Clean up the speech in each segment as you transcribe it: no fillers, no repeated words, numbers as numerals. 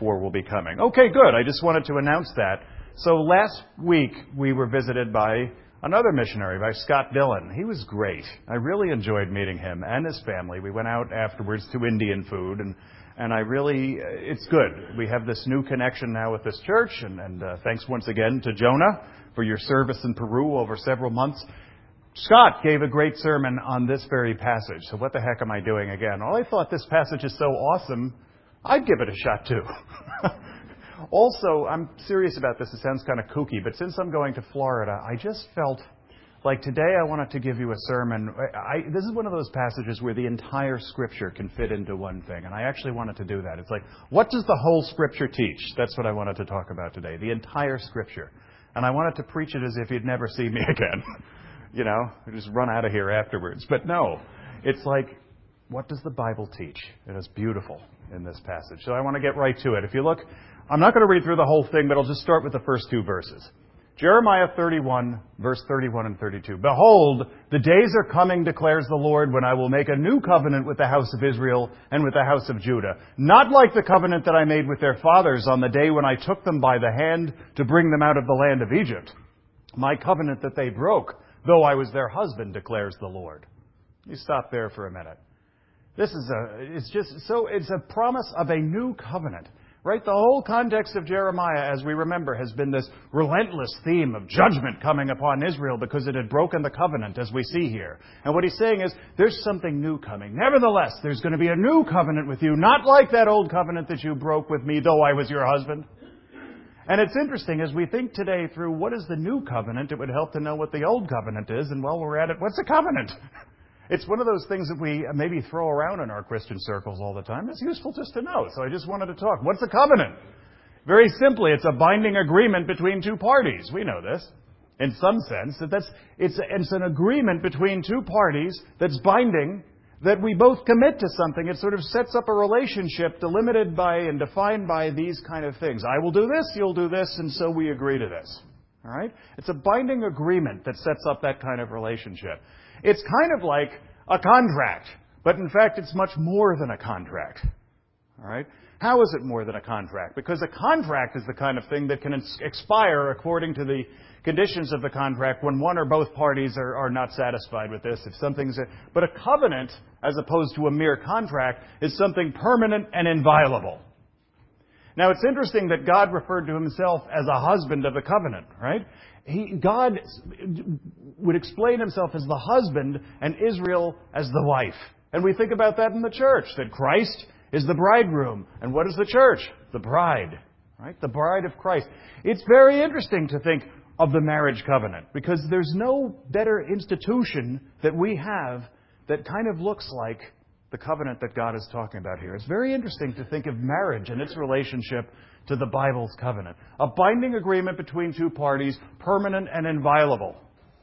2024 will be coming. Okay, good. I just wanted to announce that. So last week we were visited by another missionary, by Scott Dillon. He was great. I really enjoyed meeting him and his family. We went out afterwards to Indian food, and I really, it's good. We have this new connection now with this church, and thanks once again to Jonah for your service in Peru over several months. Scott gave a great sermon on this very passage. So what the heck am I doing again? Well, I thought this passage is so awesome, I'd give it a shot too. Also, I'm serious about this. It sounds kind of kooky, but since I'm going to Florida, I just felt like today I wanted to give you a sermon. This is one of those passages where the entire Scripture can fit into one thing, and I actually wanted to do that. It's like, what does the whole Scripture teach? That's what I wanted to talk about today, the entire Scripture. And I wanted to preach it as if you'd never see me again. You know, just run out of here afterwards. But no, it's like, what does the Bible teach? It is beautiful in this passage. So I want to get right to it. If you look, I'm not going to read through the whole thing, but I'll just start with the first two verses. Jeremiah 31, verse 31 and 32. Behold, the days are coming, declares the Lord, when I will make a new covenant with the house of Israel and with the house of Judah. Not like the covenant that I made with their fathers on the day when I took them by the hand to bring them out of the land of Egypt. My covenant that they broke, though I was their husband, declares the Lord. You stop there for a minute. It's a promise of a new covenant. Right? The whole context of Jeremiah, as we remember, has been this relentless theme of judgment coming upon Israel because it had broken the covenant, as we see here. And what he's saying is, there's something new coming. Nevertheless, there's going to be a new covenant with you, not like that old covenant that you broke with me, though I was your husband. And it's interesting, as we think today through what is the new covenant, it would help to know what the old covenant is. And while we're at it, what's a covenant? It's one of those things that we maybe throw around in our Christian circles all the time. It's useful just to know. So I just wanted to talk. What's a covenant? Very simply, it's a binding agreement between two parties. We know this. In some sense, it's an agreement between two parties that's binding, that we both commit to something. It sort of sets up a relationship delimited by and defined by these kind of things. I will do this, you'll do this, and so we agree to this. All right? It's a binding agreement that sets up that kind of relationship. It's kind of like a contract, but in fact it's much more than a contract. All right? How is it more than a contract? Because a contract is the kind of thing that can expire according to the conditions of the contract when one or both parties are not satisfied with this. But a covenant, as opposed to a mere contract, is something permanent and inviolable. Now, it's interesting that God referred to himself as a husband of the covenant, right? God would explain himself as the husband and Israel as the wife. And we think about that in the church, that Christ is the bridegroom. And what is the church? The bride, right? The bride of Christ. It's very interesting to think of the marriage covenant, because there's no better institution that we have that kind of looks like the covenant that God is talking about here. It's very interesting to think of marriage and its relationship to the Bible's covenant. A binding agreement between two parties, permanent and inviolable.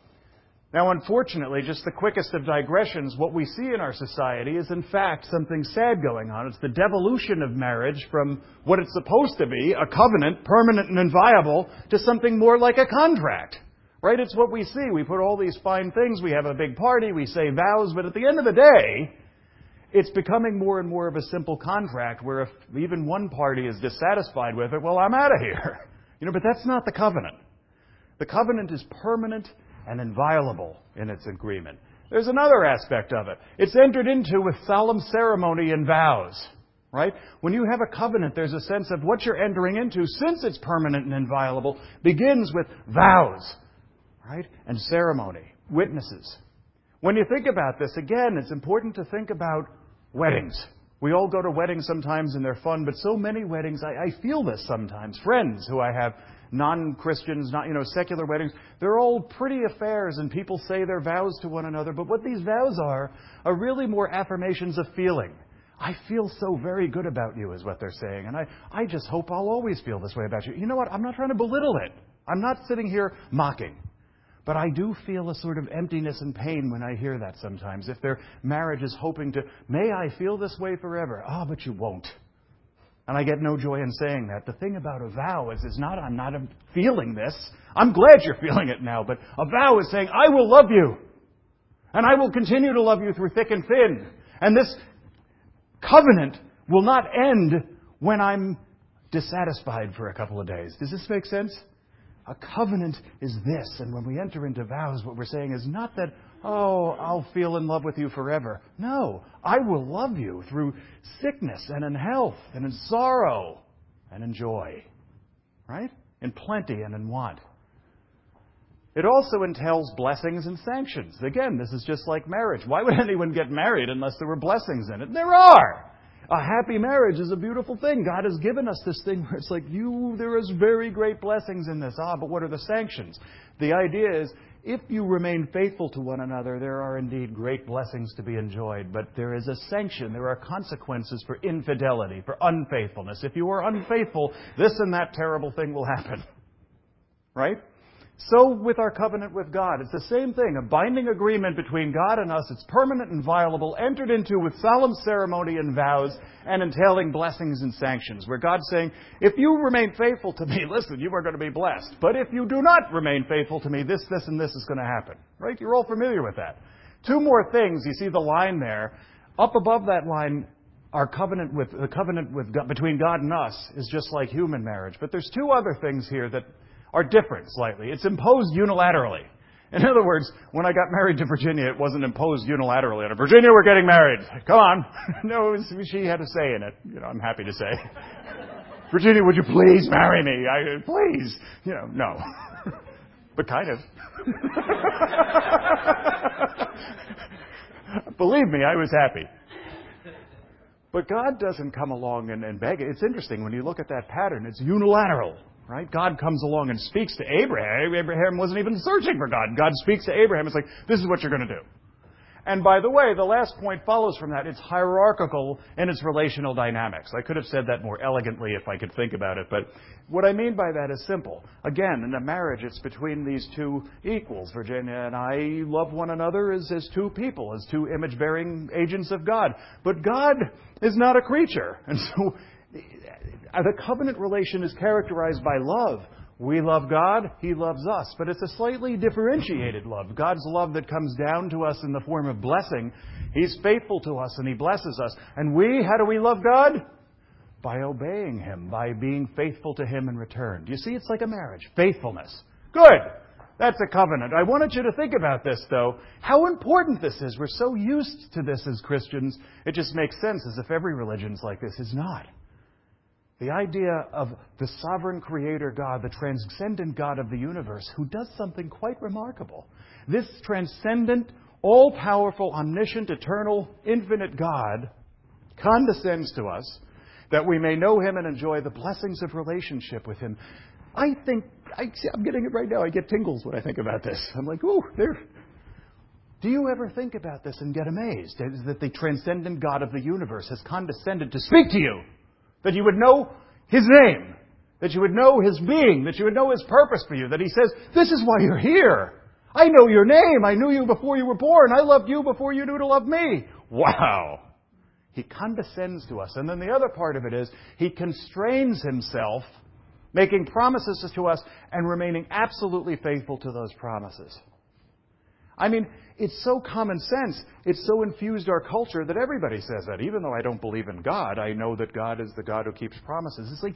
Now, unfortunately, just the quickest of digressions, what we see in our society is, in fact, something sad going on. It's the devolution of marriage from what it's supposed to be, a covenant, permanent and inviolable, to something more like a contract. Right? It's what we see. We put all these fine things. We have a big party. We say vows. But at the end of the day, it's becoming more and more of a simple contract where if even one party is dissatisfied with it, well, I'm out of here. But that's not the covenant. The covenant is permanent and inviolable in its agreement. There's another aspect of it. It's entered into with solemn ceremony and vows. Right? When you have a covenant, there's a sense of what you're entering into, since it's permanent and inviolable, begins with vows. Right? And ceremony. Witnesses. When you think about this, again, it's important to think about weddings. We all go to weddings sometimes and they're fun, but so many weddings, I feel this sometimes. Friends who I have, non-Christians, secular weddings, they're all pretty affairs and people say their vows to one another, but what these vows are really more affirmations of feeling. I feel so very good about you is what they're saying, and I just hope I'll always feel this way about you. You know what? I'm not trying to belittle it. I'm not sitting here mocking. But I do feel a sort of emptiness and pain when I hear that sometimes. If their marriage is hoping to, may I feel this way forever? But you won't. And I get no joy in saying that. The thing about a vow is I'm not feeling this. I'm glad you're feeling it now. But a vow is saying, I will love you. And I will continue to love you through thick and thin. And this covenant will not end when I'm dissatisfied for a couple of days. Does this make sense? A covenant is this. And when we enter into vows, what we're saying is not that, oh, I'll feel in love with you forever. No, I will love you through sickness and in health and in sorrow and in joy. Right? In plenty and in want. It also entails blessings and sanctions. Again, this is just like marriage. Why would anyone get married unless there were blessings in it? There are! A happy marriage is a beautiful thing. God has given us this thing where it's like, there is very great blessings in this. But what are the sanctions? The idea is, if you remain faithful to one another, there are indeed great blessings to be enjoyed. But there is a sanction. There are consequences for infidelity, for unfaithfulness. If you are unfaithful, this and that terrible thing will happen. Right? So with our covenant with God, it's the same thing. A binding agreement between God and us. It's permanent and violable, entered into with solemn ceremony and vows, and entailing blessings and sanctions. Where God's saying, if you remain faithful to me, listen, you are going to be blessed. But if you do not remain faithful to me, this, and this is going to happen. Right? You're all familiar with that. Two more things. You see the line there. Up above that line, the covenant between God and us is just like human marriage. But there's two other things here that are different slightly. It's imposed unilaterally. In other words, when I got married to Virginia, it wasn't imposed unilaterally. Virginia, we're getting married. Come on. No, she had a say in it. I'm happy to say. Virginia, would you please marry me? Please. No. But kind of. Believe me, I was happy. But God doesn't come along and beg. It's interesting. When you look at that pattern, it's unilateral. Right? God comes along and speaks to Abraham. Abraham wasn't even searching for God. God speaks to Abraham. It's like, this is what you're going to do. And by the way, the last point follows from that. It's hierarchical in its relational dynamics. I could have said that more elegantly if I could think about it. But what I mean by that is simple. Again, in a marriage, it's between these two equals. Virginia and I love one another as two people, as two image-bearing agents of God. But God is not a creature. And so the covenant relation is characterized by love. We love God, He loves us. But it's a slightly differentiated love. God's love that comes down to us in the form of blessing. He's faithful to us and He blesses us. And how do we love God? By obeying Him, by being faithful to Him in return. Do you see? It's like a marriage. Faithfulness. Good. That's a covenant. I wanted you to think about this, though. How important this is. We're so used to this as Christians, it just makes sense as if every religion's like this. Is not. The idea of the sovereign creator God, the transcendent God of the universe, who does something quite remarkable. This transcendent, all-powerful, omniscient, eternal, infinite God condescends to us that we may know Him and enjoy the blessings of relationship with Him. I'm getting it right now. I get tingles when I think about this. I'm like, ooh, there. Do you ever think about this and get amazed? That the transcendent God of the universe has condescended to speak to you? That you would know His name, that you would know His being, that you would know His purpose for you, that He says, this is why you're here. I know your name. I knew you before you were born. I loved you before you knew to love me. Wow. He condescends to us. And then the other part of it is He constrains Himself, making promises to us and remaining absolutely faithful to those promises. I mean, it's so common sense. It's so infused our culture that everybody says that. Even though I don't believe in God, I know that God is the God who keeps promises. It's like,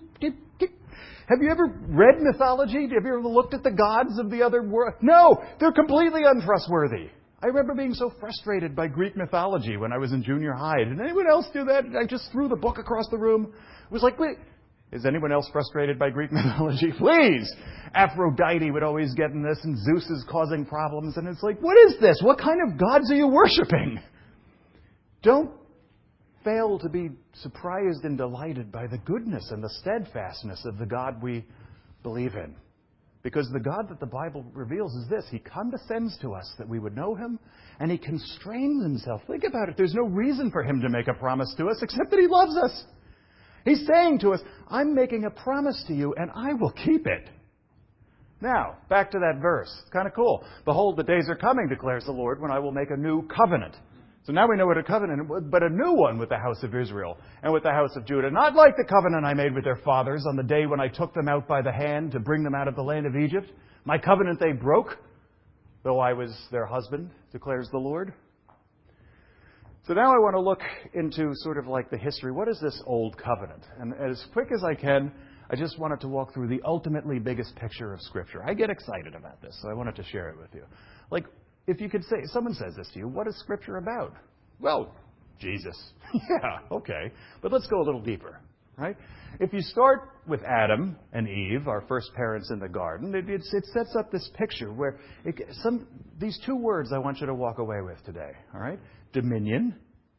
have you ever read mythology? Have you ever looked at the gods of the other world? No, they're completely untrustworthy. I remember being so frustrated by Greek mythology when I was in junior high. Did anyone else do that? I just threw the book across the room. It was like, wait. Is anyone else frustrated by Greek mythology? Please! Aphrodite would always get in this, and Zeus is causing problems, and it's like, what is this? What kind of gods are you worshiping? Don't fail to be surprised and delighted by the goodness and the steadfastness of the God we believe in. Because the God that the Bible reveals is this. He condescends to us that we would know Him, and He constrains Himself. Think about it. There's no reason for Him to make a promise to us except that He loves us. He's saying to us, I'm making a promise to you, and I will keep it. Now, back to that verse. It's kind of cool. Behold, the days are coming, declares the Lord, when I will make a new covenant. So now we know what a covenant is, but a new one with the house of Israel and with the house of Judah. Not like the covenant I made with their fathers on the day when I took them out by the hand to bring them out of the land of Egypt. My covenant they broke, though I was their husband, declares the Lord. So now I want to look into sort of like the history. What is this Old Covenant? And as quick as I can, I just wanted to walk through the ultimately biggest picture of Scripture. I get excited about this, so I wanted to share it with you. Like, if you could say, someone says this to you, what is Scripture about? Well, Jesus. Yeah, okay. But let's go a little deeper, right? If you start with Adam and Eve, our first parents in the garden, it sets up this picture where these two words I want you to walk away with today, all right? Dominion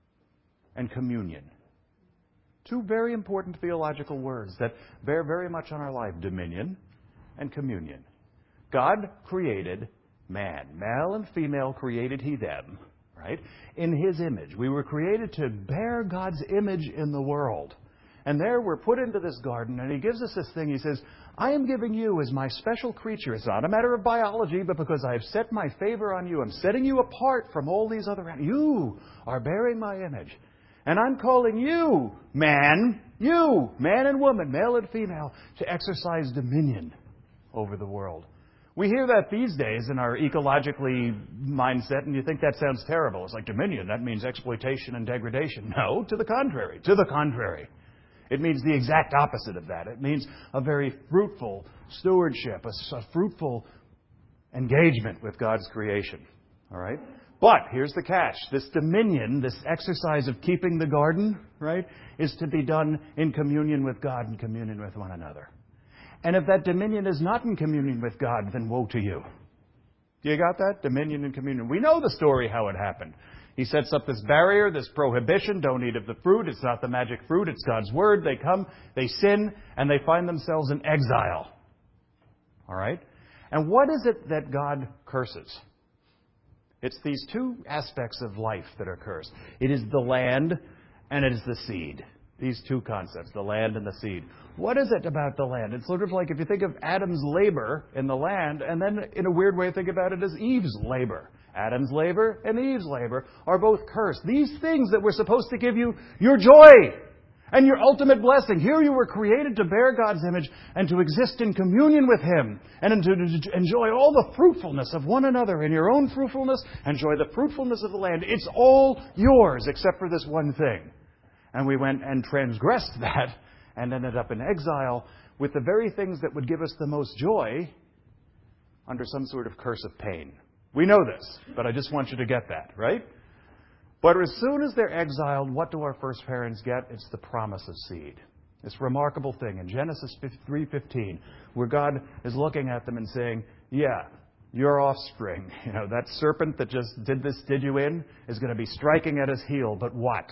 and communion. Two very important theological words that bear very much on our life. Dominion and communion. God created man. Male and female created he them, right? In his image. We were created to bear God's image in the world. And there we're put into this garden, and he gives us this thing. He says, I am giving you as my special creature. It's not a matter of biology, but because I have set my favor on you, I'm setting you apart from all these other animals. You are bearing my image. And I'm calling you man and woman, male and female, to exercise dominion over the world. We hear that these days in our ecologically mindset, and you think that sounds terrible. It's like dominion, that means exploitation and degradation. No, to the contrary. To the contrary. It means the exact opposite of that. It means a very fruitful stewardship, a fruitful engagement with God's creation. All right? But here's the catch. This dominion, this exercise of keeping the garden, right, is to be done in communion with God and communion with one another. And if that dominion is not in communion with God, then woe to you. You got that? Dominion and communion. We know the story how it happened. He sets up this barrier, this prohibition, don't eat of the fruit. It's not the magic fruit, it's God's word. They come, they sin, and they find themselves in exile. All right? And what is it that God curses? It's these two aspects of life that are cursed. It is the land and it is the seed. These two concepts, the land and the seed. What is it about the land? It's sort of like if you think of Adam's labor in the land, and then in a weird way think about it as Eve's labor. Adam's labor and Eve's labor are both cursed. These things that were supposed to give you your joy and your ultimate blessing. Here you were created to bear God's image and to exist in communion with Him and to enjoy all the fruitfulness of one another and your own fruitfulness, enjoy the fruitfulness of the land. It's all yours except for this one thing. And we went and transgressed that and ended up in exile with the very things that would give us the most joy under some sort of curse of pain. We know this, but I just want you to get that, right? But as soon as they're exiled, what do our first parents get? It's the promise of seed. This remarkable thing in Genesis 3:15, where God is looking at them and saying, yeah, your offspring, that serpent that just did you in, is going to be striking at his heel, but what?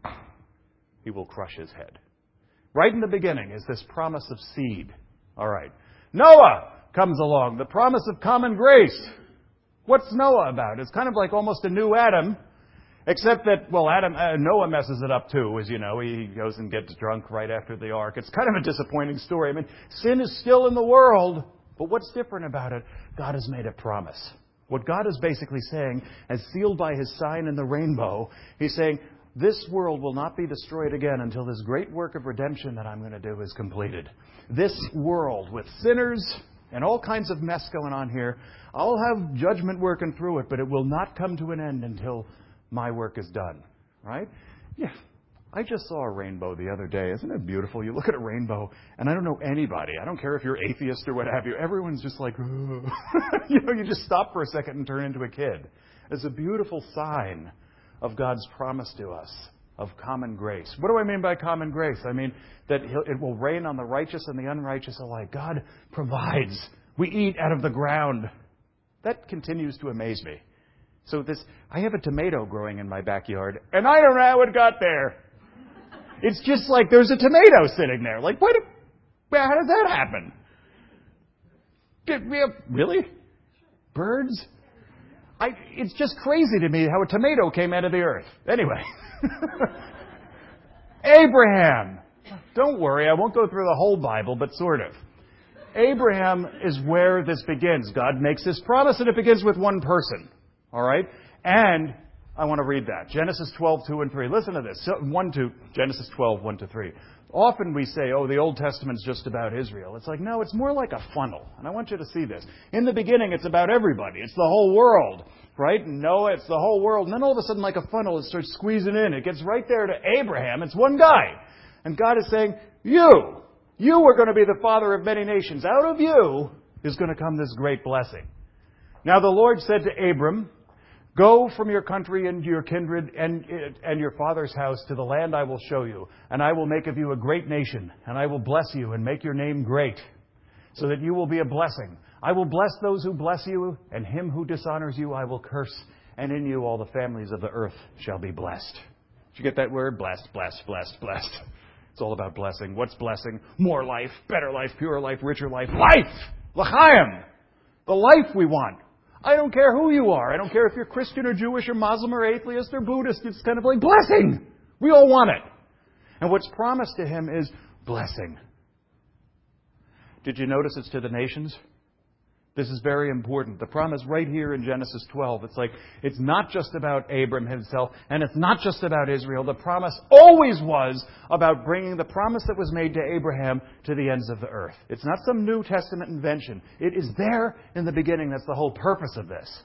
He will crush his head. Right in the beginning is this promise of seed. All right. Noah comes along, the promise of common grace. What's Noah about? It's kind of like almost a new Adam, except that, Noah messes it up too, as you know. He goes and gets drunk right after the ark. It's kind of a disappointing story. I mean, sin is still in the world, but what's different about it? God has made a promise. What God is basically saying, as sealed by His sign in the rainbow, He's saying, this world will not be destroyed again until this great work of redemption that I'm going to do is completed. This world with sinners and all kinds of mess going on here, I'll have judgment working through it, but it will not come to an end until my work is done. Right? Yeah. I just saw a rainbow the other day. Isn't it beautiful? You look at a rainbow, and I don't know anybody. I don't care if you're atheist or what have you. Everyone's just like, you just stop for a second and turn into a kid. It's a beautiful sign of God's promise to us of common grace. What do I mean by common grace? I mean that it will rain on the righteous and the unrighteous alike. God provides. We eat out of the ground. That continues to amaze me. So I have a tomato growing in my backyard, and I don't know how it got there. It's just like there's a tomato sitting there. Like, how did that happen? Really? Birds? It's just crazy to me how a tomato came out of the earth. Anyway. Abraham. Don't worry, I won't go through the whole Bible, but sort of. Abraham is where this begins. God makes this promise, and it begins with one person. All right? And I want to read that. Genesis 12:2 and 3. Listen to this. Genesis 12:1-3. Often we say, the Old Testament's just about Israel. It's like, no, it's more like a funnel. And I want you to see this. In the beginning, it's about everybody. It's the whole world. right? And Noah, it's the whole world. And then all of a sudden, like a funnel, it starts squeezing in. It gets right there to Abraham. It's one guy. And God is saying, you are going to be the father of many nations. Out of you is going to come this great blessing. Now the Lord said to Abram, go from your country and your kindred and your father's house to the land I will show you. And I will make of you a great nation. And I will bless you and make your name great, so that you will be a blessing. I will bless those who bless you, and him who dishonors you I will curse. And in you all the families of the earth shall be blessed. Did you get that word? Blessed, blessed, blessed, blessed. It's all about blessing. What's blessing? More life, better life, purer life, richer life. Life! L'chaim! The life we want. I don't care who you are. I don't care if you're Christian or Jewish or Muslim or atheist or Buddhist. It's kind of like blessing. We all want it. And what's promised to him is blessing. Did you notice it's to the nations? This is very important. The promise right here in Genesis 12. It's like, it's not just about Abram himself, and it's not just about Israel. The promise always was about bringing the promise that was made to Abraham to the ends of the earth. It's not some New Testament invention. It is there in the beginning. That's the whole purpose of this.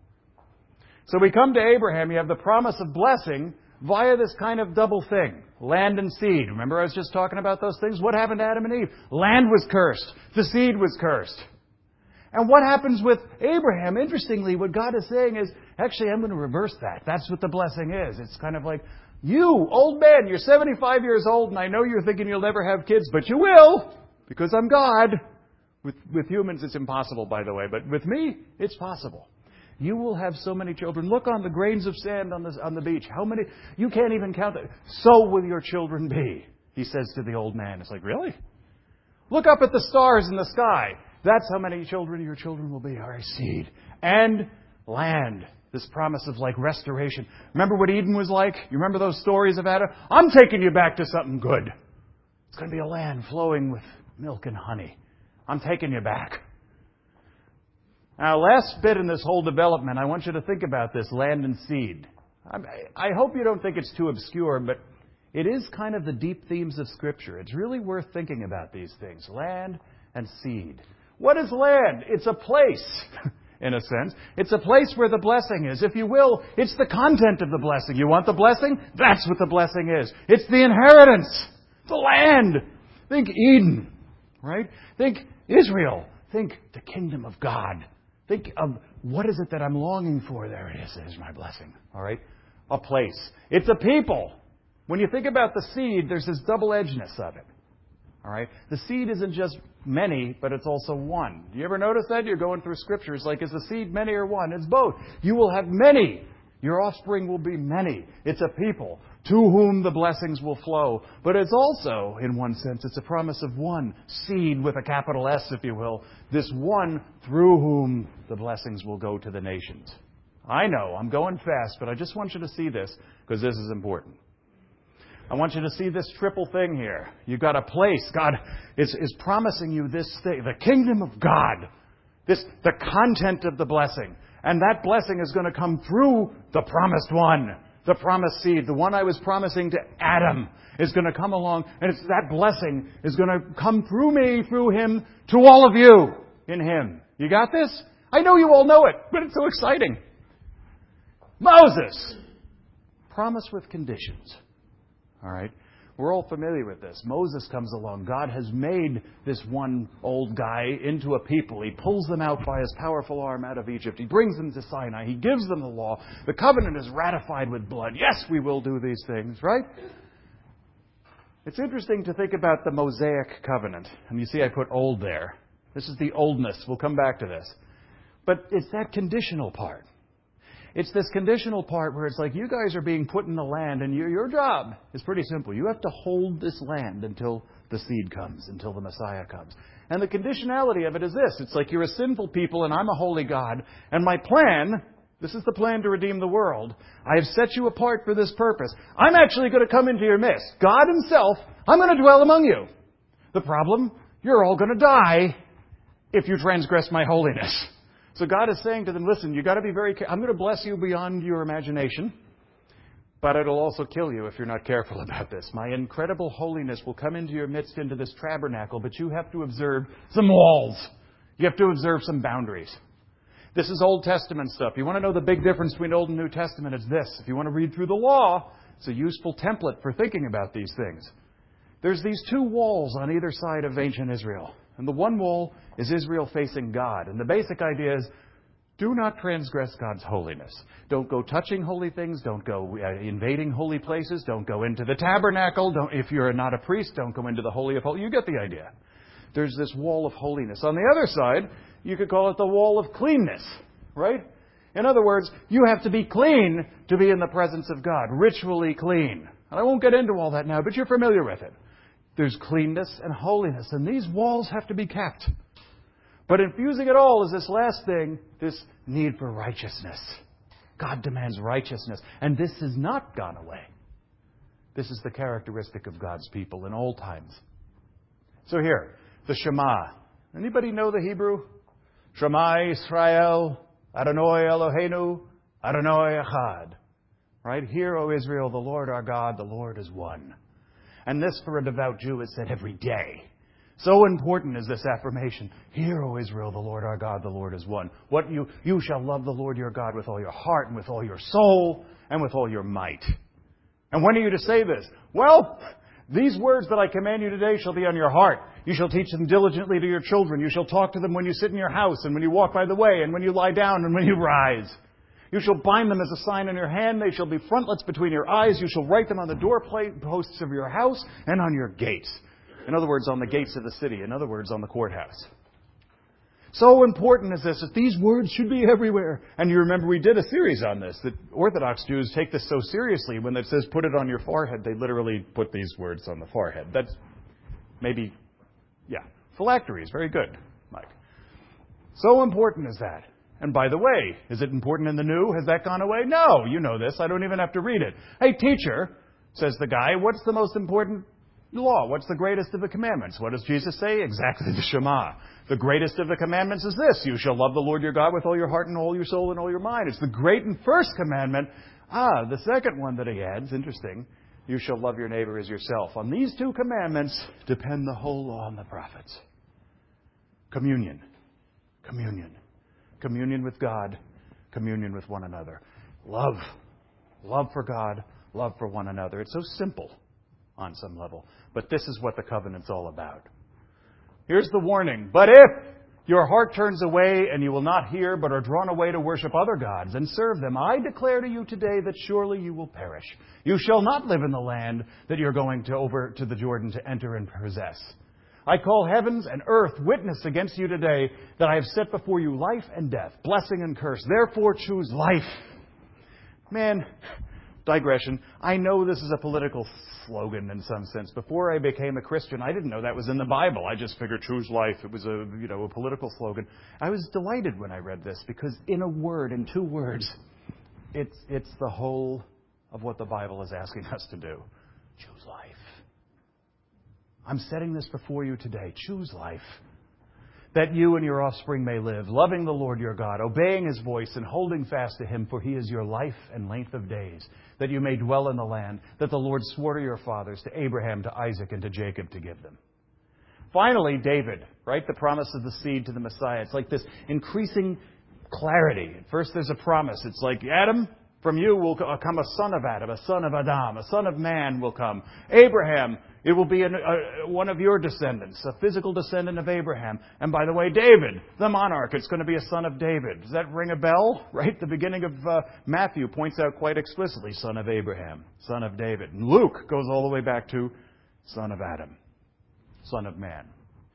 So we come to Abraham. You have the promise of blessing via this kind of double thing. Land and seed. Remember I was just talking about those things? What happened to Adam and Eve? Land was cursed. The seed was cursed. And what happens with Abraham? Interestingly, what God is saying is, actually, I'm going to reverse that. That's what the blessing is. It's kind of like, you, old man, you're 75 years old, and I know you're thinking you'll never have kids, but you will, because I'm God. With humans, it's impossible, by the way, but with me, it's possible. You will have so many children. Look on the grains of sand on the beach. How many? You can't even count them. So will your children be, he says to the old man. It's like, really? Look up at the stars in the sky. That's how many children your children will be. All right, seed. And land. This promise of like restoration. Remember what Eden was like? You remember those stories of Adam? I'm taking you back to something good. It's going to be a land flowing with milk and honey. I'm taking you back. Now, last bit in this whole development, I want you to think about this, land and seed. I hope you don't think it's too obscure, but it is kind of the deep themes of Scripture. It's really worth thinking about these things. Land and seed. What is land? It's a place, in a sense. It's a place where the blessing is. If you will, it's the content of the blessing. You want the blessing? That's what the blessing is. It's the inheritance. The land. Think Eden, right? Think Israel. Think the kingdom of God. Think of what is it that I'm longing for? There it is. There's my blessing. All right? A place. It's a people. When you think about the seed, there's this double-edgedness of it. All right? The seed isn't just many, but it's also one. Do you ever notice that? You're going through scriptures like, is the seed many or one? It's both. You will have many. Your offspring will be many. It's a people to whom the blessings will flow. But it's also, in one sense, it's a promise of one seed with a capital S, if you will. This one through whom the blessings will go to the nations. I know, I'm going fast, but I just want you to see this because this is important. I want you to see this triple thing here. You've got a place. God is promising you this thing, the kingdom of God, the content of the blessing. And that blessing is going to come through the promised one, the promised seed. The one I was promising to Adam is going to come along, and that blessing is going to come through me, through him, to all of you in him. You got this? I know you all know it, but it's so exciting. Moses. Promise with conditions. All right? We're all familiar with this. Moses comes along. God has made this one old guy into a people. He pulls them out by his powerful arm out of Egypt. He brings them to Sinai. He gives them the law. The covenant is ratified with blood. Yes, we will do these things, right? It's interesting to think about the Mosaic covenant. And you see I put old there. This is the oldness. We'll come back to this. But it's that conditional part. It's this conditional part where it's like you guys are being put in the land and your job is pretty simple. You have to hold this land until the seed comes, until the Messiah comes. And the conditionality of it is this. It's like you're a sinful people and I'm a holy God. And my plan, this is the plan to redeem the world. I have set you apart for this purpose. I'm actually going to come into your midst. God himself, I'm going to dwell among you. The problem, you're all going to die if you transgress my holiness. So God is saying to them, listen, you've got to be very careful. I'm going to bless you beyond your imagination, but it'll also kill you if you're not careful about this. My incredible holiness will come into your midst, into this tabernacle, but you have to observe some walls. You have to observe some boundaries. This is Old Testament stuff. You want to know the big difference between Old and New Testament? It's this. If you want to read through the law, it's a useful template for thinking about these things. There's these two walls on either side of ancient Israel. And the one wall is Israel facing God. And the basic idea is, do not transgress God's holiness. Don't go touching holy things. Don't go invading holy places. Don't go into the tabernacle. If you're not a priest, don't go into the Holy of Holies. You get the idea. There's this wall of holiness. On the other side, you could call it the wall of cleanness, right? In other words, you have to be clean to be in the presence of God, ritually clean. And I won't get into all that now, but you're familiar with it. There's cleanness and holiness, and these walls have to be kept. But infusing it all is this last thing, this need for righteousness. God demands righteousness, and this has not gone away. This is the characteristic of God's people in all times. So here, the Shema. Anybody know the Hebrew? Shema Yisrael, Adonai Eloheinu, Adonai Echad. Right? Hear, O Israel, the Lord our God, the Lord is one. And this, for a devout Jew, is said every day. So important is this affirmation. Hear, O Israel, the Lord our God, the Lord is one. You shall love the Lord your God with all your heart and with all your soul and with all your might. And when are you to say this? Well, these words that I command you today shall be on your heart. You shall teach them diligently to your children. You shall talk to them when you sit in your house and when you walk by the way and when you lie down and when you rise. You shall bind them as a sign on your hand. They shall be frontlets between your eyes. You shall write them on the doorposts of your house and on your gates. In other words, on the gates of the city. In other words, on the courthouse. So important is this, that these words should be everywhere. And you remember we did a series on this, that Orthodox Jews take this so seriously. When it says put it on your forehead, they literally put these words on the forehead. That's maybe, phylacteries. Very good, Mike. So important is that. And by the way, is it important in the new? Has that gone away? No, you know this. I don't even have to read it. Hey, teacher, says the guy, what's the most important law? What's the greatest of the commandments? What does Jesus say? Exactly the Shema. The greatest of the commandments is this. You shall love the Lord your God with all your heart and all your soul and all your mind. It's the great and first commandment. The second one that he adds, interesting, you shall love your neighbor as yourself. On these two commandments depend the whole law and the prophets. Communion. Communion. Communion with God. Communion with one another. Love. Love for God. Love for one another. It's so simple on some level. But this is what the covenant's all about. Here's the warning. But if your heart turns away and you will not hear, but are drawn away to worship other gods and serve them, I declare to you today that surely you will perish. You shall not live in the land that you're going over to the Jordan to enter and possess. I call heavens and earth witness against you today that I have set before you life and death, blessing and curse. Therefore choose life. Man, digression. I know this is a political slogan in some sense. Before I became a Christian, I didn't know that was in the Bible. I just figured choose life. It was a political slogan. I was delighted when I read this because in a word, in two words, it's the whole of what the Bible is asking us to do. Choose life. I'm setting this before you today. Choose life. That you and your offspring may live, loving the Lord your God, obeying His voice and holding fast to Him, for He is your life and length of days, that you may dwell in the land that the Lord swore to your fathers, to Abraham, to Isaac, and to Jacob to give them. Finally, David, right? The promise of the seed to the Messiah. It's like this increasing clarity. At first there's a promise. It's like, Adam, from you will come a son of Adam, a son of Adam, a son of man will come. Abraham, it will be one of your descendants, a physical descendant of Abraham. And by the way, David, the monarch, it's going to be a son of David. Does that ring a bell? Right? The beginning of Matthew points out quite explicitly, son of Abraham, son of David. And Luke goes all the way back to son of Adam, son of man.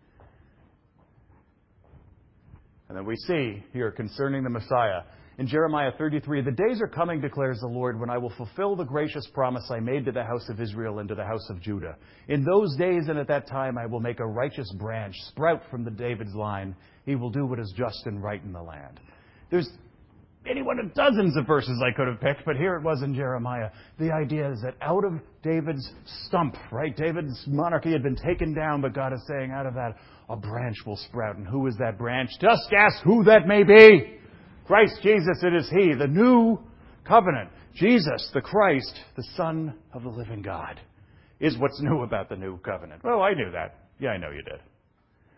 And then we see here concerning the Messiah, in Jeremiah 33, the days are coming, declares the Lord, when I will fulfill the gracious promise I made to the house of Israel and to the house of Judah. In those days and at that time I will make a righteous branch sprout from the David's line. He will do what is just and right in the land. There's any one of dozens of verses I could have picked, but here it was in Jeremiah. The idea is that out of David's stump, right? David's monarchy had been taken down, but God is saying out of that, a branch will sprout. And who is that branch? Just guess who that may be. Christ Jesus, it is He, the new covenant. Jesus, the Christ, the Son of the living God, is what's new about the new covenant. Well, I knew that. Yeah, I know you did.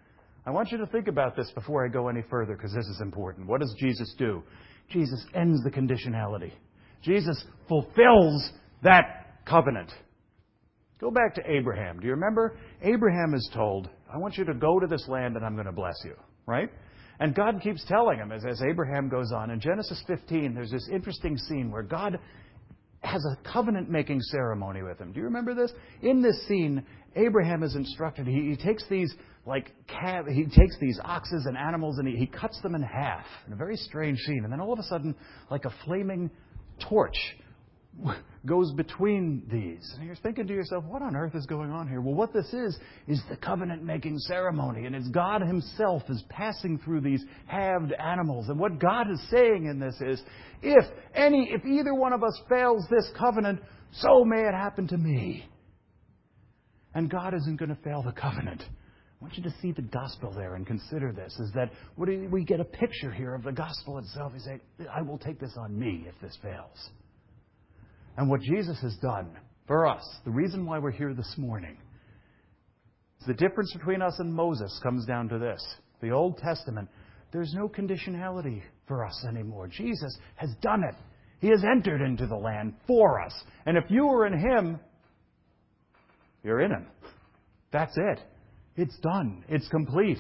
I want you to think about this before I go any further, because this is important. What does Jesus do? Jesus ends the conditionality. Jesus fulfills that covenant. Go back to Abraham. Do you remember? Abraham is told, I want you to go to this land and I'm going to bless you. Right? And God keeps telling him as Abraham goes on. In Genesis 15, there's this interesting scene where God has a covenant-making ceremony with him. Do you remember this? In this scene, Abraham is instructed. He takes these he takes these oxes and animals and he cuts them in half in a very strange scene. And then all of a sudden, like a flaming torch goes between these. And you're thinking to yourself, what on earth is going on here? Well, what this is the covenant-making ceremony. And it's God himself is passing through these halved animals. And what God is saying in this is, if either one of us fails this covenant, so may it happen to me. And God isn't going to fail the covenant. I want you to see the gospel there and consider this, is that we get a picture here of the gospel itself. He's saying, I will take this on me if this fails. And what Jesus has done for us, the reason why we're here this morning, is the difference between us and Moses comes down to this. The Old Testament, there's no conditionality for us anymore. Jesus has done it. He has entered into the land for us. And if you are in Him, you're in Him. That's it. It's done. It's complete.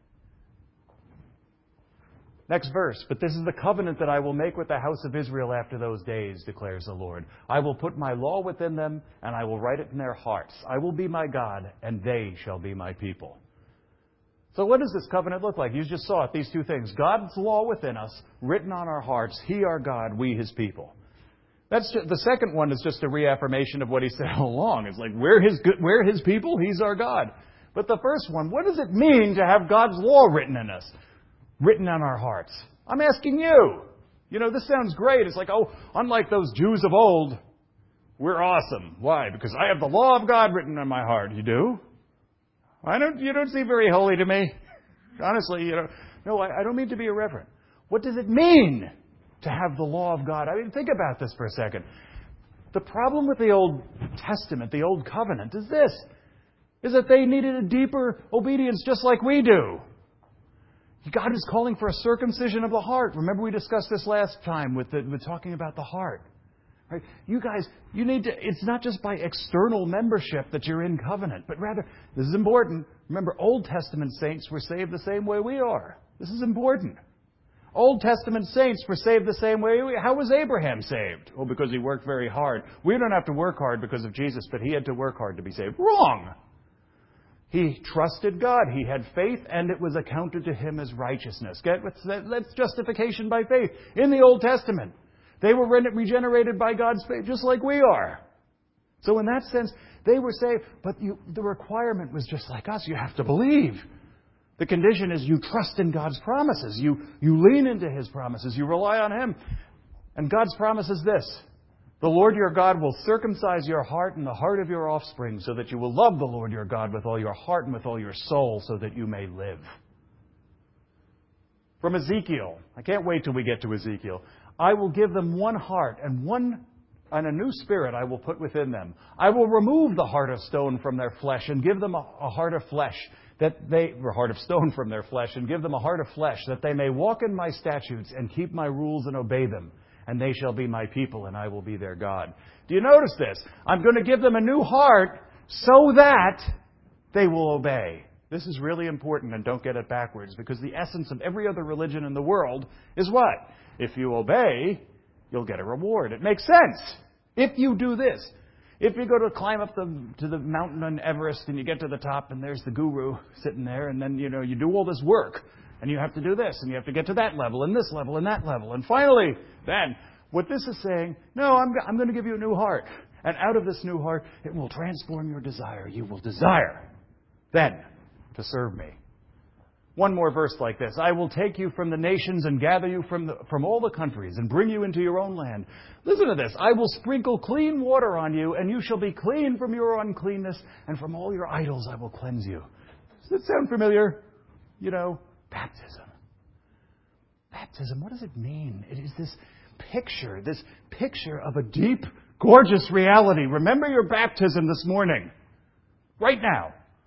Next verse. But this is the covenant that I will make with the house of Israel after those days, declares the Lord. I will put my law within them, and I will write it in their hearts. I will be my God, and they shall be my people. So what does this covenant look like? You just saw it, these two things. God's law within us, written on our hearts. He our God, we His people. The second one is just a reaffirmation of what He said all along. It's like, we're His people, He's our God. But the first one, what does it mean to have God's law written in us? Written on our hearts. I'm asking you. You know, this sounds great. It's like, unlike those Jews of old, we're awesome. Why? Because I have the law of God written on my heart. You do? You don't seem very holy to me. Honestly, No, I don't mean to be irreverent. What does it mean to have the law of God? I mean, think about this for a second. The problem with the Old Testament, the Old Covenant, is this. Is that they needed a deeper obedience just like we do. God is calling for a circumcision of the heart. Remember we discussed this last time with talking about the heart. Right? You guys, it's not just by external membership that you're in covenant, but rather, this is important. Remember, Old Testament saints were saved the same way we are. This is important. Old Testament saints were saved the same way. How was Abraham saved? Well, because he worked very hard. We don't have to work hard because of Jesus, but he had to work hard to be saved. Wrong! He trusted God. He had faith, and it was accounted to him as righteousness. That's justification by faith. In the Old Testament, they were regenerated by God's faith, just like we are. So in that sense, they were saved. But the requirement was just like us. You have to believe. The condition is you trust in God's promises. You lean into His promises. You rely on Him. And God's promise is this. The Lord your God will circumcise your heart and the heart of your offspring so that you will love the Lord your God with all your heart and with all your soul so that you may live. From Ezekiel, I can't wait till we get to Ezekiel. I will give them one heart and a new spirit I will put within them. I will remove the heart of stone from their flesh and give them a heart of flesh heart of stone from their flesh and give them a heart of flesh that they may walk in my statutes and keep my rules and obey them. And they shall be my people, and I will be their God. Do you notice this? I'm going to give them a new heart so that they will obey. This is really important, and don't get it backwards, because the essence of every other religion in the world is what? If you obey, you'll get a reward. It makes sense. If you do this. If you go to climb up to the mountain on Everest, and you get to the top, and there's the guru sitting there, and then, you do all this work. And you have to do this, and you have to get to that level, and this level, and that level. And finally, then, what this is saying, no, I'm going to give you a new heart. And out of this new heart, it will transform your desire. You will desire, then, to serve me. One more verse like this. I will take you from the nations and gather you from all the countries and bring you into your own land. Listen to this. I will sprinkle clean water on you, and you shall be clean from your uncleanness, and from all your idols I will cleanse you. Does that sound familiar? Baptism. Baptism, what does it mean? It is this picture of a deep, gorgeous reality. Remember your baptism this morning. Right now.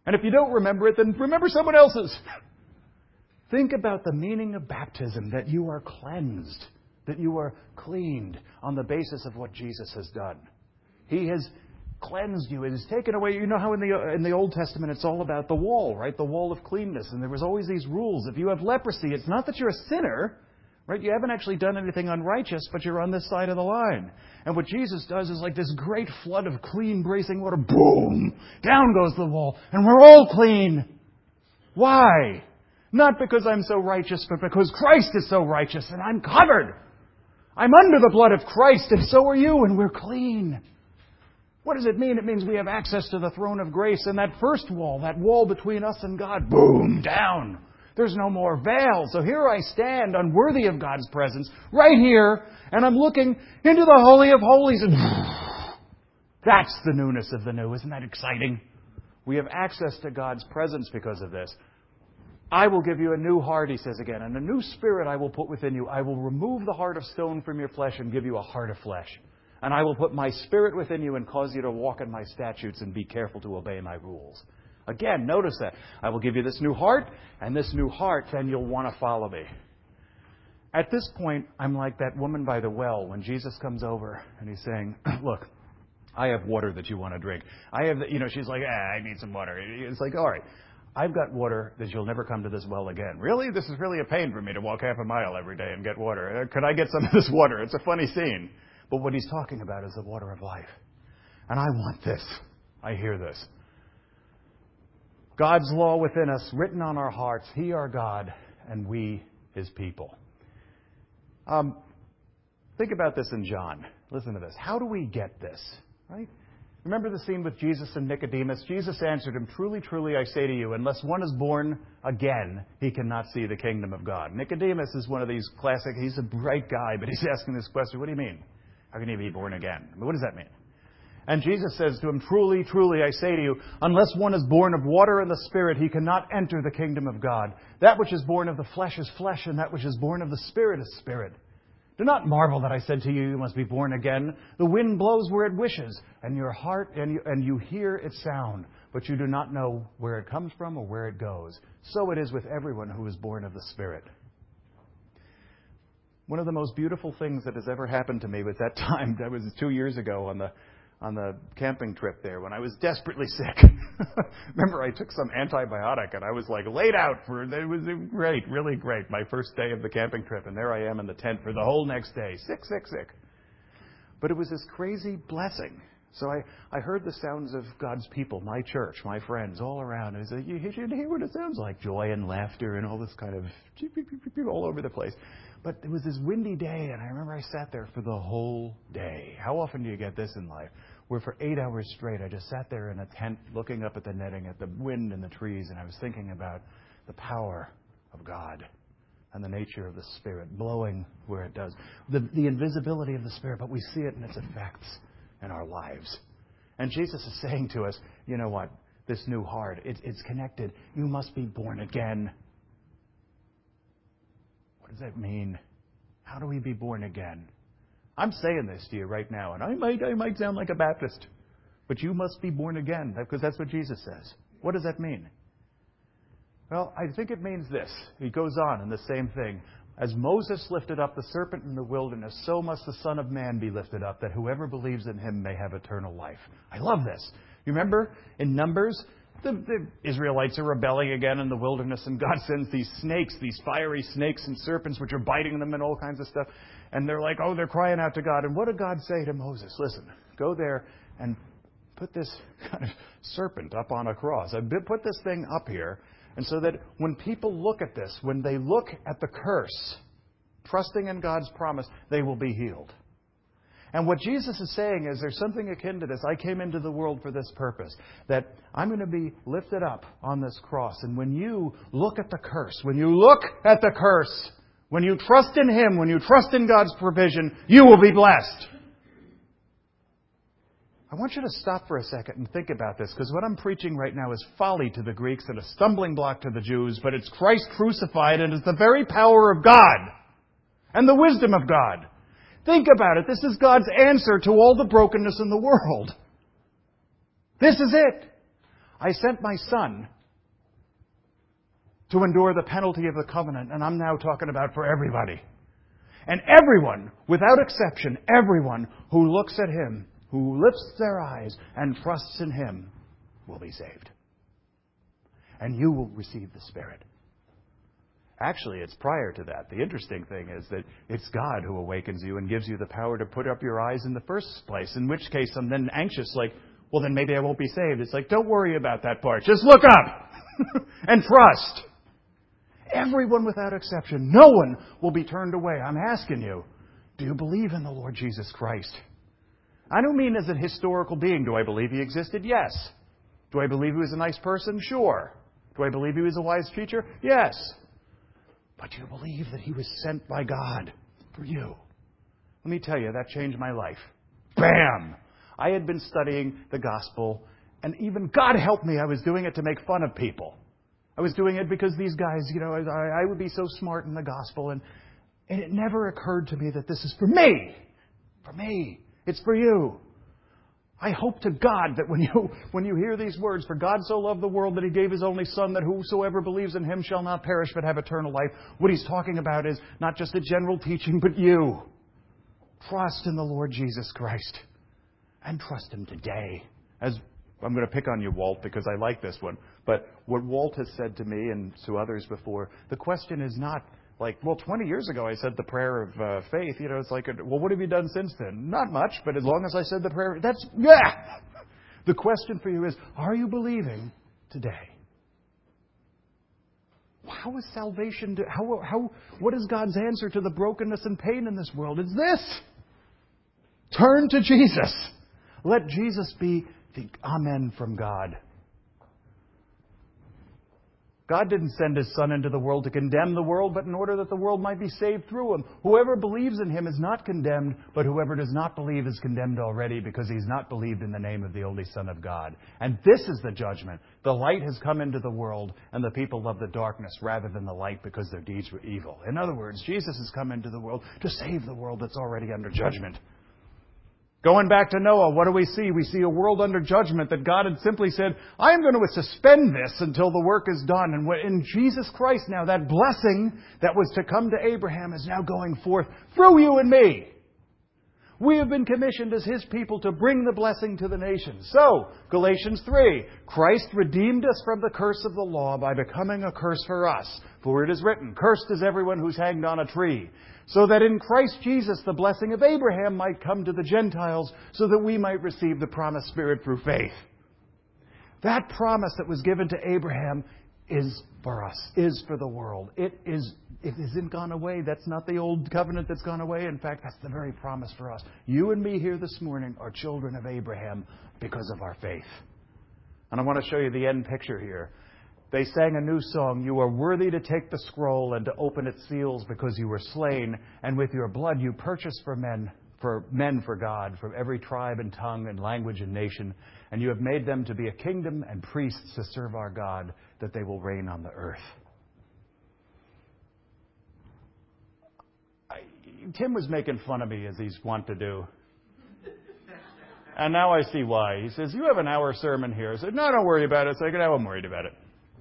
And if you don't remember it, then remember someone else's. Think about the meaning of baptism, that you are cleansed, that you are cleaned on the basis of what Jesus has done. He has cleansed you. It has taken away. You know how in the Old Testament it's all about the wall, right? The wall of cleanness. And there was always these rules. If you have leprosy, it's not that you're a sinner, right? You haven't actually done anything unrighteous, but you're on this side of the line. And what Jesus does is like this great flood of clean, bracing water. Boom! Down goes the wall. And we're all clean. Why? Not because I'm so righteous, but because Christ is so righteous and I'm covered. I'm under the blood of Christ, and so are you, and we're clean. What does it mean? It means we have access to the throne of grace, and that first wall, that wall between us and God, boom, down. There's no more veil. So here I stand, unworthy of God's presence, right here, and I'm looking into the Holy of Holies, and that's the newness of the new. Isn't that exciting? We have access to God's presence because of this. I will give you a new heart, he says again, and a new spirit I will put within you. I will remove the heart of stone from your flesh and give you a heart of flesh. And I will put my spirit within you and cause you to walk in my statutes and be careful to obey my rules. Again, notice that. I will give you this new heart, and this new heart, then you'll want to follow me. At this point, I'm like that woman by the well when Jesus comes over and he's saying, look, I have water that you want to drink. She's like, I need some water. It's like, all right. I've got water that you'll never come to this well again. Really? This is really a pain for me to walk half a mile every day and get water. Could I get some of this water? It's a funny scene. But what he's talking about is the water of life. And I want this. I hear this. God's law within us, written on our hearts. He our God, and we his people. Think about this in John. Listen to this. How do we get this? Right? Remember the scene with Jesus and Nicodemus? Jesus answered him, truly, truly, I say to you, unless one is born again, he cannot see the kingdom of God. Nicodemus is one of these classic, he's a bright guy, but he's asking this question, what do you mean? How can he be born again? What does that mean? And Jesus says to him, truly, truly, I say to you, unless one is born of water and the Spirit, he cannot enter the kingdom of God. That which is born of the flesh is flesh, and that which is born of the Spirit is spirit. Do not marvel that I said to you, you must be born again. The wind blows where it wishes, and your heart and you hear its sound, but you do not know where it comes from or where it goes. So it is with everyone who is born of the Spirit. One of the most beautiful things that has ever happened to me was that time, that was 2 years ago on the camping trip there when I was desperately sick. Remember, I took some antibiotic and I was like laid out it was great, really great, my first day of the camping trip. And there I am in the tent for the whole next day, sick. But it was this crazy blessing. So I heard the sounds of God's people, my church, my friends, all around. I said, you should hear what it sounds like, joy and laughter and all this kind of all over the place. But it was this windy day, and I remember I sat there for the whole day. How often do you get this in life? Where for 8 hours straight, I just sat there in a tent looking up at the netting, at the wind and the trees, and I was thinking about the power of God and the nature of the Spirit blowing where it does. The invisibility of the Spirit, but we see it in its effects in our lives. And Jesus is saying to us, you know what? This new heart, it's connected. You must be born again. What does that mean? How do we be born again? I'm saying this to you right now, and I might sound like a Baptist, but you must be born again, because that's what Jesus says. What does that mean? Well, I think it means this. He goes on in the same thing. As Moses lifted up the serpent in the wilderness, so must the Son of Man be lifted up, that whoever believes in him may have eternal life. I love this. You remember in Numbers, the Israelites are rebelling again in the wilderness, and God sends these snakes, these fiery snakes and serpents, which are biting them and all kinds of stuff. And they're like, they're crying out to God. And what did God say to Moses? Listen, go there and put this kind of serpent up on a cross. Put this thing up here. And so that when people look at this, when they look at the curse, trusting in God's promise, they will be healed. And what Jesus is saying is there's something akin to this. I came into the world for this purpose, that I'm going to be lifted up on this cross. And when you look at the curse, when you trust in Him, when you trust in God's provision, you will be blessed. I want you to stop for a second and think about this, because what I'm preaching right now is folly to the Greeks and a stumbling block to the Jews, but it's Christ crucified, and it's the very power of God and the wisdom of God. Think about it. This is God's answer to all the brokenness in the world. This is it. I sent my Son to endure the penalty of the covenant, and I'm now talking about for everybody. And everyone, without exception, everyone who looks at Him, who lifts their eyes and trusts in Him, will be saved. And you will receive the Spirit. Actually, it's prior to that. The interesting thing is that it's God who awakens you and gives you the power to put up your eyes in the first place, in which case I'm then anxious, like, well, then maybe I won't be saved. It's like, don't worry about that part. Just look up and trust. Everyone without exception. No one will be turned away. I'm asking you, do you believe in the Lord Jesus Christ? I don't mean as a historical being. Do I believe He existed? Yes. Do I believe He was a nice person? Sure. Do I believe He was a wise teacher? Yes. But do you believe that He was sent by God for you? Let me tell you, that changed my life. Bam! I had been studying the gospel, and even, God help me, I was doing it to make fun of people. I was doing it because these guys, I would be so smart in the gospel, and it never occurred to me that this is for me. For me. It's for you. I hope to God that when you hear these words, for God so loved the world that He gave His only Son, that whosoever believes in Him shall not perish but have eternal life, what He's talking about is not just a general teaching, but you. Trust in the Lord Jesus Christ. And trust Him today. As I'm going to pick on you, Walt, because I like this one. But what Walt has said to me and to others before, the question is not like, well, 20 years ago I said the prayer of faith. It's like, well, what have you done since then? Not much, but as long as I said the prayer, yeah! The question for you is, are you believing today? How is salvation, what is God's answer to the brokenness and pain in this world? It's this. Turn to Jesus. Let Jesus be the Amen from God. God didn't send His Son into the world to condemn the world, but in order that the world might be saved through Him. Whoever believes in Him is not condemned, but whoever does not believe is condemned already, because he's not believed in the name of the only Son of God. And this is the judgment. The light has come into the world, and the people love the darkness rather than the light, because their deeds were evil. In other words, Jesus has come into the world to save the world that's already under judgment. Going back to Noah, what do we see? We see a world under judgment that God had simply said, I am going to suspend this until the work is done. And in Jesus Christ now, that blessing that was to come to Abraham is now going forth through you and me. We have been commissioned as His people to bring the blessing to the nations. So, Galatians 3, Christ redeemed us from the curse of the law by becoming a curse for us. For it is written, cursed is everyone who's hanged on a tree. So that in Christ Jesus the blessing of Abraham might come to the Gentiles, so that we might receive the promised Spirit through faith. That promise that was given to Abraham is for us, is for the world. It isn't gone away. That's not the old covenant that's gone away. In fact, that's the very promise for us. You and me here this morning are children of Abraham because of our faith. And I want to show you the end picture here. They sang a new song, you are worthy to take the scroll and to open its seals, because you were slain, and with your blood you purchased for men for God, from every tribe and tongue and language and nation, and you have made them to be a kingdom and priests to serve our God, that they will reign on the earth. Tim was making fun of me, as he's wont to do. And now I see why. He says, you have an hour sermon here. I said, no, don't worry about it. So I said, no, I'm worried about it.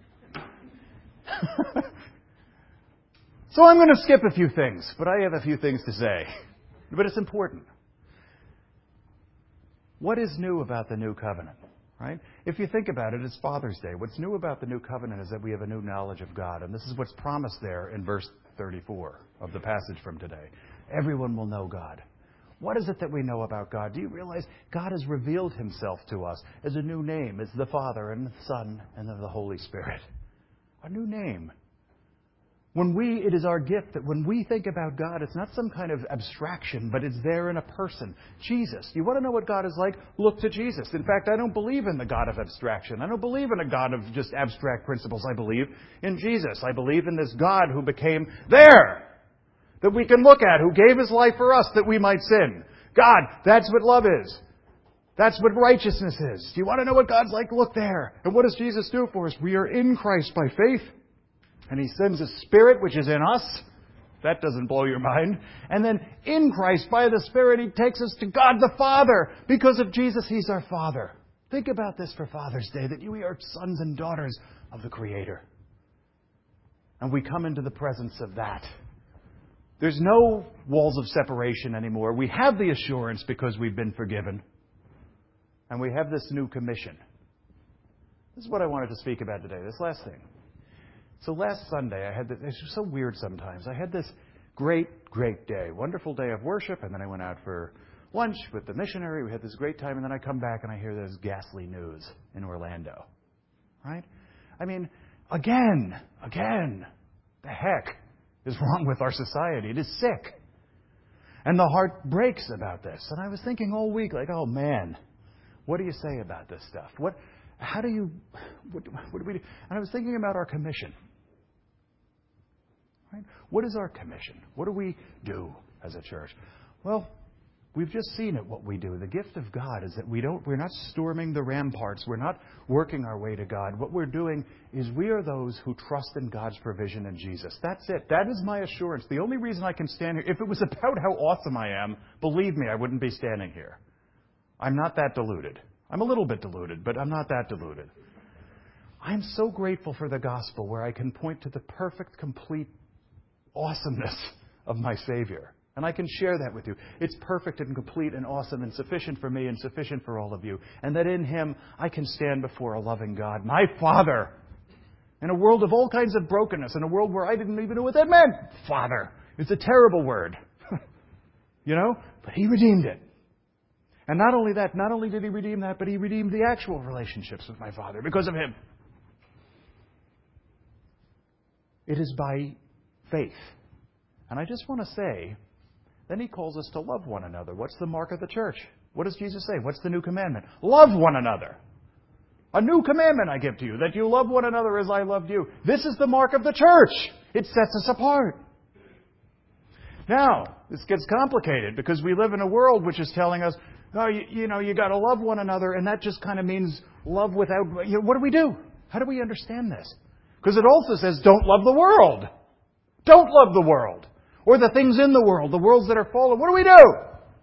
So I'm going to skip a few things, but I have a few things to say. But it's important. What is new about the new covenant? Right? If you think about it, it's Father's Day. What's new about the new covenant is that we have a new knowledge of God. And this is what's promised there in verse 34 of the passage from today. Everyone will know God. What is it that we know about God? Do you realize God has revealed Himself to us as a new name, as the Father and the Son and the Holy Spirit? A new name. It is our gift that when we think about God, it's not some kind of abstraction, but it's there in a person. Jesus. You want to know what God is like? Look to Jesus. In fact, I don't believe in the God of abstraction. I don't believe in a God of just abstract principles. I believe in Jesus. I believe in this God who became there, that we can look at, who gave His life for us that we might sin. God, that's what love is. That's what righteousness is. Do you want to know what God's like? Look there. And what does Jesus do for us? We are in Christ by faith. And He sends His Spirit, which is in us. That doesn't blow your mind. And then in Christ, by the Spirit, He takes us to God the Father. Because of Jesus, He's our Father. Think about this for Father's Day, that we are sons and daughters of the Creator. And we come into the presence of that. There's no walls of separation anymore. We have the assurance because we've been forgiven. And we have this new commission. This is what I wanted to speak about today, this last thing. So last Sunday, I had this, it's so weird sometimes. I had this great day, wonderful day of worship, and then I went out for lunch with the missionary. We had this great time, and then I come back and I hear this ghastly news in Orlando. Right? I mean, again, the heck is wrong with our society? It is sick. And the heart breaks about this. And I was thinking all week, like, oh man, what do you say about this stuff? What do we do? And I was thinking about our commission. Right? What is our commission? What do we do as a church? Well, we've just seen it, what we do. The gift of God is that we're not storming the ramparts. We're not working our way to God. What we're doing is we are those who trust in God's provision in Jesus. That's it. That is my assurance. The only reason I can stand here, if it was about how awesome I am, believe me, I wouldn't be standing here. I'm not that deluded. I'm a little bit deluded, but I'm not that deluded. I'm so grateful for the gospel where I can point to the perfect, complete awesomeness of my Savior. And I can share that with you. It's perfect and complete and awesome and sufficient for me and sufficient for all of you. And that in Him, I can stand before a loving God, my Father, in a world of all kinds of brokenness, in a world where I didn't even know what that meant. Father. It's a terrible word. You know? But He redeemed it. And not only that, not only did He redeem that, but He redeemed the actual relationships with my Father because of Him. It is by faith. And I just want to say, then He calls us to love one another. What's the mark of the church? What does Jesus say? What's the new commandment? Love one another. A new commandment I give to you, that you love one another as I loved you. This is the mark of the church. It sets us apart. Now, this gets complicated because we live in a world which is telling us, oh, you got to love one another, and that just kind of means love without... what do we do? How do we understand this? Because it also says, don't love the world. Don't love the world. Or the things in the worlds that are fallen. What do we do?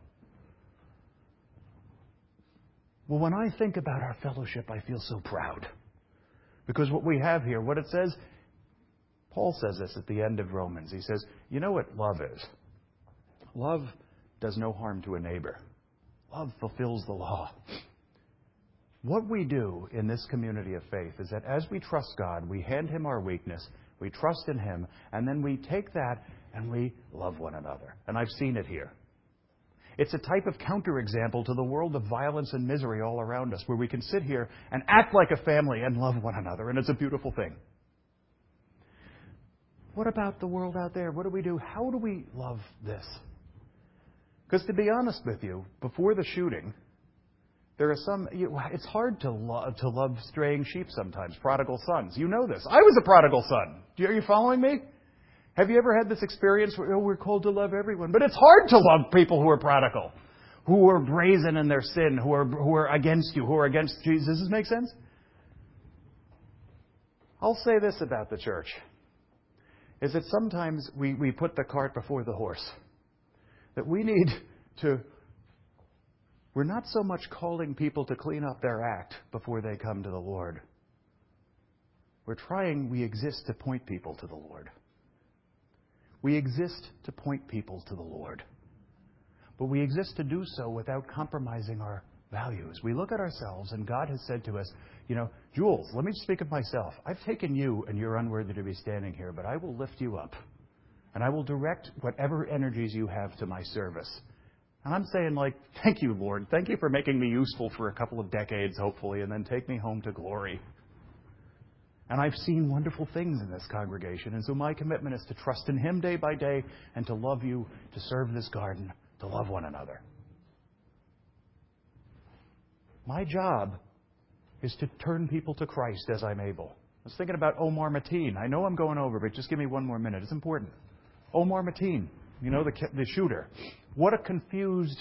Well, when I think about our fellowship, I feel so proud. Because what we have here, what it says, Paul says this at the end of Romans. He says, you know what love is? Love does no harm to a neighbor. Love fulfills the law. What we do in this community of faith is that as we trust God, we hand Him our weakness, we trust in Him, and then we take that and we love one another. And I've seen it here. It's a type of counterexample to the world of violence and misery all around us, where we can sit here and act like a family and love one another, and it's a beautiful thing. What about the world out there? What do we do? How do we love this? Because to be honest with you, before the shooting, there are some... it's hard to love straying sheep sometimes, prodigal sons. You know this. I was a prodigal son. Are you following me? Have you ever had this experience where we're called to love everyone? But it's hard to love people who are prodigal, who are brazen in their sin, who are against you, who are against Jesus. Does this make sense? I'll say this about the church, is that sometimes we put the cart before the horse. That we need to... We're not so much calling people to clean up their act before they come to the Lord. We exist to point people to the Lord. We exist to point people to the Lord. But we exist to do so without compromising our values. We look at ourselves, and God has said to us, Jules, let me speak of myself. I've taken you, and you're unworthy to be standing here, but I will lift you up. And I will direct whatever energies you have to my service. And I'm saying, thank you, Lord. Thank you for making me useful for a couple of decades, hopefully, and then take me home to glory. And I've seen wonderful things in this congregation. And so my commitment is to trust in Him day by day and to love you, to serve this garden, to love one another. My job is to turn people to Christ as I'm able. I was thinking about Omar Mateen. I know I'm going over, but just give me one more minute. It's important. Omar Mateen, the shooter. What a confused,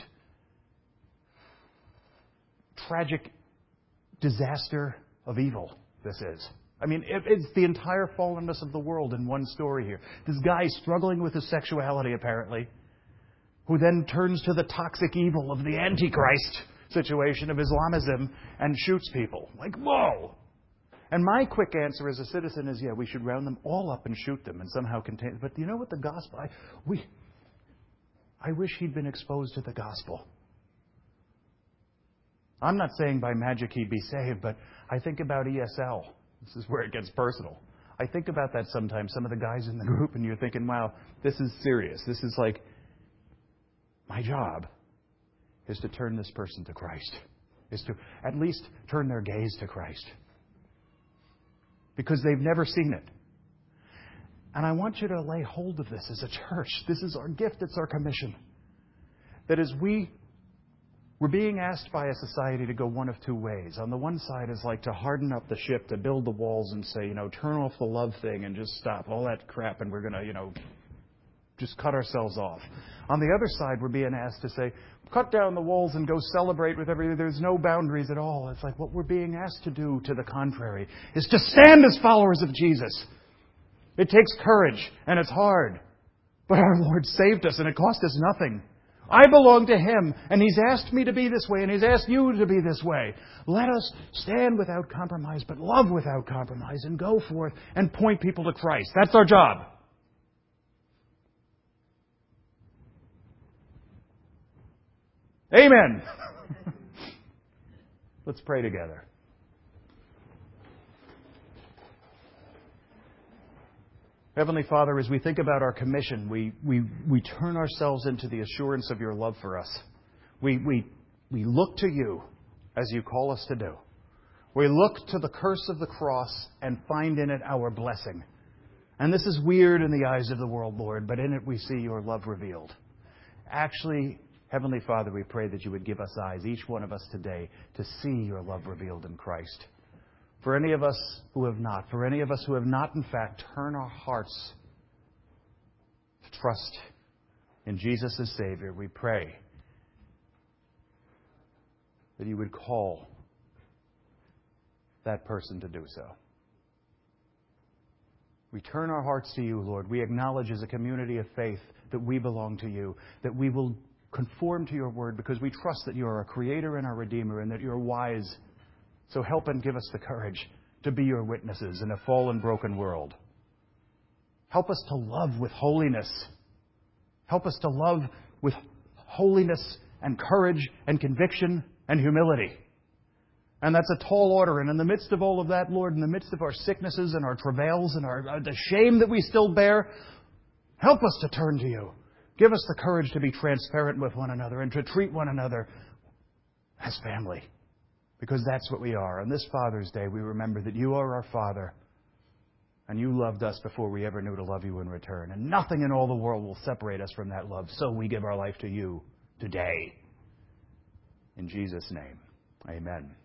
tragic disaster of evil this is. I mean, it's the entire fallenness of the world in one story here. This guy struggling with his sexuality, apparently, who then turns to the toxic evil of the Antichrist situation of Islamism and shoots people. Like, whoa! And my quick answer as a citizen is, yeah, we should round them all up and shoot them and somehow contain. But you know what the gospel? I wish he'd been exposed to the gospel. I'm not saying by magic he'd be saved, but I think about ESL. This is where it gets personal. I think about that sometimes, some of the guys in the group, and you're thinking, wow, this is serious. This is like, my job is to turn this person to Christ, is to at least turn their gaze to Christ. Because they've never seen it. And I want you to lay hold of this as a church. This is our gift. It's our commission. That as we're being asked by a society to go one of two ways. On the one side is like to harden up the ship, to build the walls and say, turn off the love thing and just stop all that crap and we're going to, just cut ourselves off. On the other side, we're being asked to say, cut down the walls and go celebrate with everything. There's no boundaries at all. It's like what we're being asked to do, to the contrary, is to stand as followers of Jesus. It takes courage, and it's hard. But our Lord saved us, and it cost us nothing. I belong to Him, and He's asked me to be this way, and He's asked you to be this way. Let us stand without compromise, but love without compromise, and go forth and point people to Christ. That's our job. Amen. Let's pray together. Heavenly Father, as we think about our commission, we turn ourselves into the assurance of your love for us. We look to you as you call us to do. We look to the curse of the cross and find in it our blessing. And this is weird in the eyes of the world, Lord, but in it we see your love revealed. Actually, Heavenly Father, we pray that you would give us eyes, each one of us today, to see your love revealed in Christ. For any of us who have not, in fact, turned our hearts to trust in Jesus as Savior, we pray that you would call that person to do so. We turn our hearts to you, Lord. We acknowledge as a community of faith that we belong to you, that we will conform to your word because we trust that you are our creator and our redeemer and that you're wise. So help and give us the courage to be your witnesses in a fallen, broken world. Help us to love with holiness. Help us to love with holiness and courage and conviction and humility. And that's a tall order. And in the midst of all of that, Lord, in the midst of our sicknesses and our travails and the shame that we still bear, help us to turn to you. Give us the courage to be transparent with one another and to treat one another as family. Because that's what we are. On this Father's Day, we remember that you are our Father. And you loved us before we ever knew to love you in return. And nothing in all the world will separate us from that love. So we give our life to you today. In Jesus' name, amen.